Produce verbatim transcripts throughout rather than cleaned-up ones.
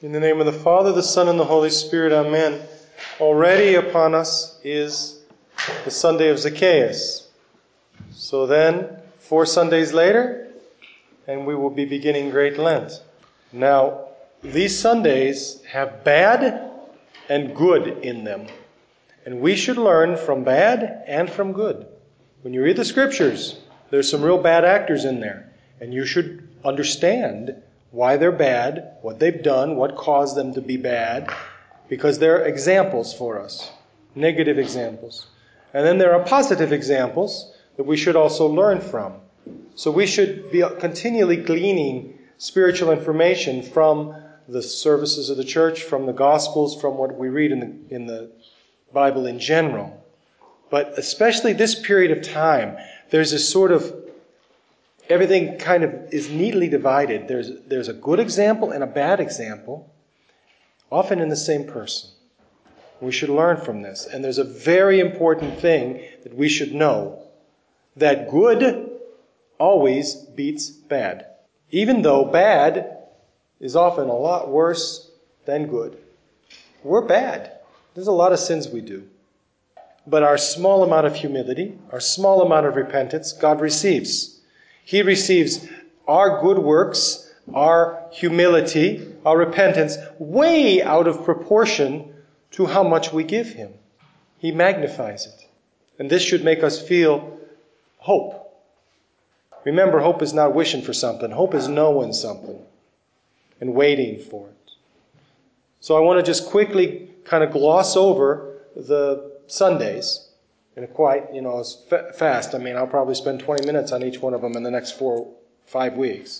In the name of the Father, the Son, and the Holy Spirit, amen. Already upon us is the Sunday of Zacchaeus. So then, four Sundays later, and we will be beginning Great Lent. Now, these Sundays have bad and good in them. And we should learn from bad and from good. When you read the Scriptures, there's some real bad actors in there. And you should understand why they're bad, what they've done, what caused them to be bad, because they're examples for us, negative examples. And then there are positive examples that we should also learn from. So we should be continually gleaning spiritual information from the services of the church, from the Gospels, from what we read in the, in the Bible in general. But especially this period of time, there's this sort of everything kind of is neatly divided. There's, there's a good example and a bad example, often in the same person. We should learn from this. And there's a very important thing that we should know, that good always beats bad, even though bad is often a lot worse than good. We're bad. There's a lot of sins we do. But our small amount of humility, our small amount of repentance, God receives. He receives our good works, our humility, our repentance, way out of proportion to how much we give Him. He magnifies it. And this should make us feel hope. Remember, hope is not wishing for something. Hope is knowing something and waiting for it. So I want to just quickly kind of gloss over the Sundays. And quite, you know, it's fa- fast. I mean, I'll probably spend twenty minutes on each one of them in the next four, five weeks.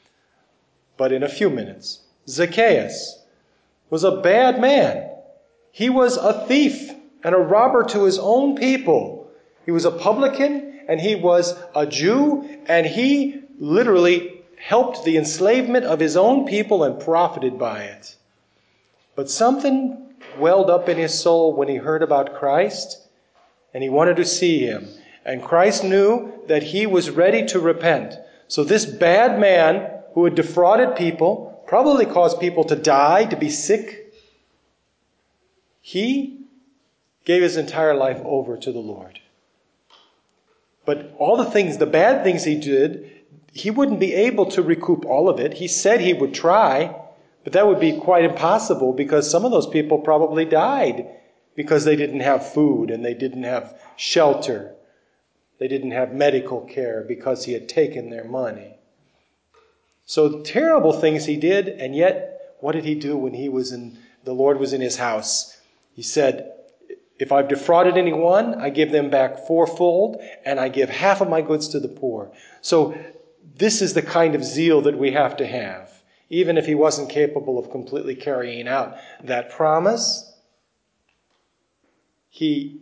But in a few minutes, Zacchaeus was a bad man. He was a thief and a robber to his own people. He was a publican and he was a Jew, and he literally helped the enslavement of his own people and profited by it. But something welled up in his soul when he heard about Christ, and he wanted to see Him. And Christ knew that he was ready to repent. So this bad man who had defrauded people, probably caused people to die, to be sick, he gave his entire life over to the Lord. But all the things, the bad things he did, he wouldn't be able to recoup all of it. He said he would try, but that would be quite impossible, because some of those people probably died because they didn't have food and they didn't have shelter. They didn't have medical care because he had taken their money. So terrible things he did, and yet what did he do when he was in, the Lord was in his house? He said, if I've defrauded anyone, I give them back fourfold, and I give half of my goods to the poor. So this is the kind of zeal that we have to have. Even if he wasn't capable of completely carrying out that promise, he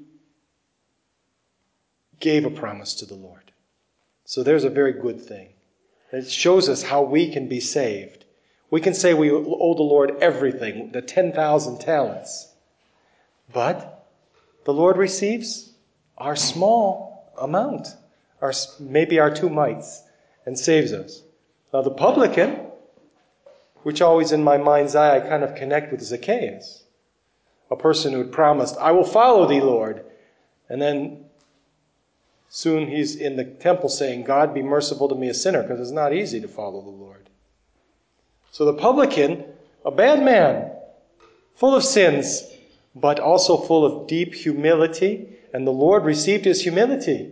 gave a promise to the Lord. So there's a very good thing. It shows us how we can be saved. We can say we owe the Lord everything, the ten thousand talents. But the Lord receives our small amount, our, maybe our two mites, and saves us. Now the publican, which always in my mind's eye I kind of connect with Zacchaeus, a person who had promised, I will follow thee, Lord. And then soon he's in the temple saying, God, be merciful to me, a sinner, because it's not easy to follow the Lord. So the publican, a bad man, full of sins, but also full of deep humility, and the Lord received his humility.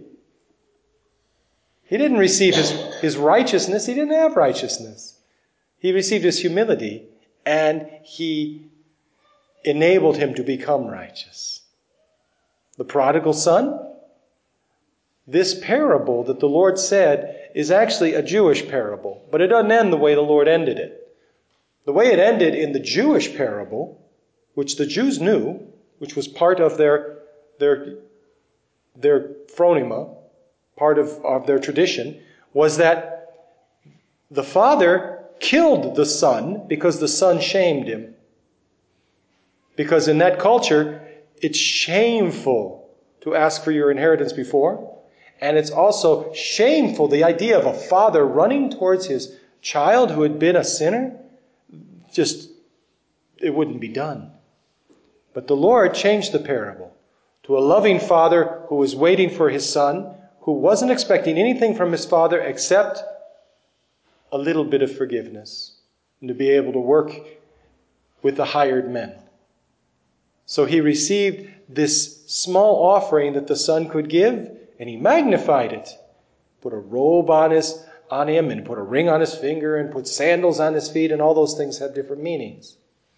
He didn't receive his, his righteousness. He didn't have righteousness. He received his humility, and he enabled him to become righteous. The prodigal son, this parable that the Lord said is actually a Jewish parable, but it doesn't end the way the Lord ended it. The way it ended in the Jewish parable, which the Jews knew, which was part of their, their, their phronema, part of, of their tradition, was that the father killed the son because the son shamed him. Because in that culture, it's shameful to ask for your inheritance before. And it's also shameful, the idea of a father running towards his child who had been a sinner, just it wouldn't be done. But the Lord changed the parable to a loving father who was waiting for his son, who wasn't expecting anything from his father except a little bit of forgiveness and to be able to work with the hired men. So he received this small offering that the son could give, and he magnified it. Put a robe on his on him and put a ring on his finger and put sandals on his feet, and all those things have different meanings.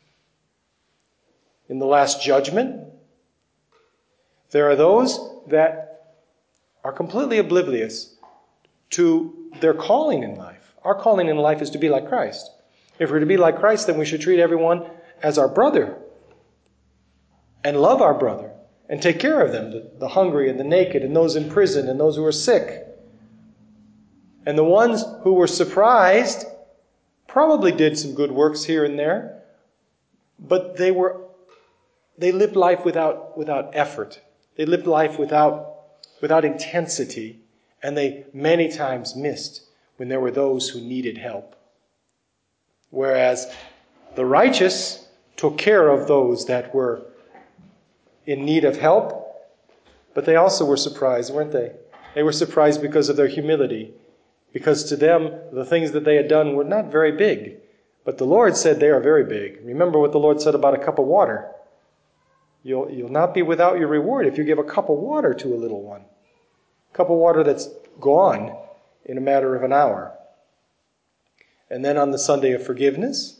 In the last judgment, there are those that are completely oblivious to their calling in life. Our calling in life is to be like Christ. If we're to be like Christ, then we should treat everyone as our brother and love our brother and take care of them, the, the hungry and the naked and those in prison and those who are sick. And the ones who were surprised probably did some good works here and there, but they were they lived life without without effort. They lived life without without intensity, and they many times missed when there were those who needed help. Whereas the righteous took care of those that were in need of help, but they also were surprised, weren't they? They were surprised because of their humility, because to them the things that they had done were not very big, but the Lord said they are very big. Remember what the Lord said about a cup of water. You'll, you'll not be without your reward if you give a cup of water to a little one. A cup of water that's gone in a matter of an hour. And then on the Sunday of forgiveness,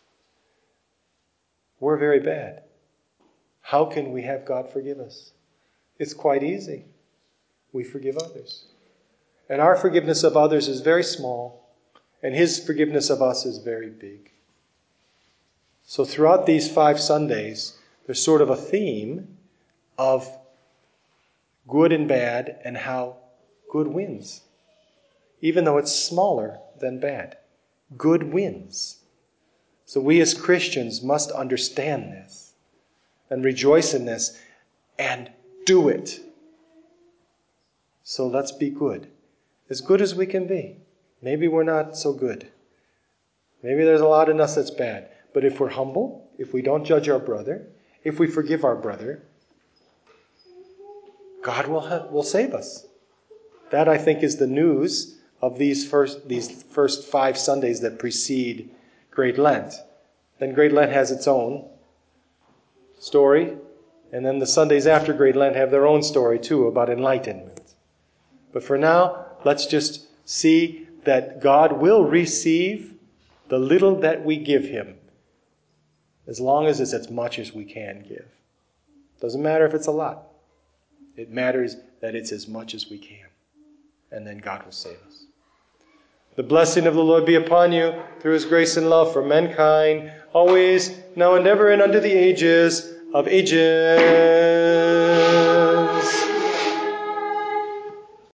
we're very bad. How can we have God forgive us? It's quite easy. We forgive others. And our forgiveness of others is very small, and His forgiveness of us is very big. So throughout these five Sundays, there's sort of a theme of good and bad and how good wins. Even though it's smaller than bad. Good wins. So we as Christians must understand this and rejoice in this and do it. So let's be good. As good as we can be. Maybe we're not so good. Maybe there's a lot in us that's bad. But if we're humble, if we don't judge our brother, if we forgive our brother, God will have, will save us. That, I think, is the news of these first these first five Sundays that precede Great Lent. Then Great Lent has its own story, and then the Sundays after Great Lent have their own story too about enlightenment. But for now, let's just see that God will receive the little that we give Him, as long as it's as much as we can give. Doesn't matter if it's a lot. It matters that it's as much as we can. And then God will save us. The blessing of the Lord be upon you through His grace and love for mankind, always, now and ever, and unto the ages of ages.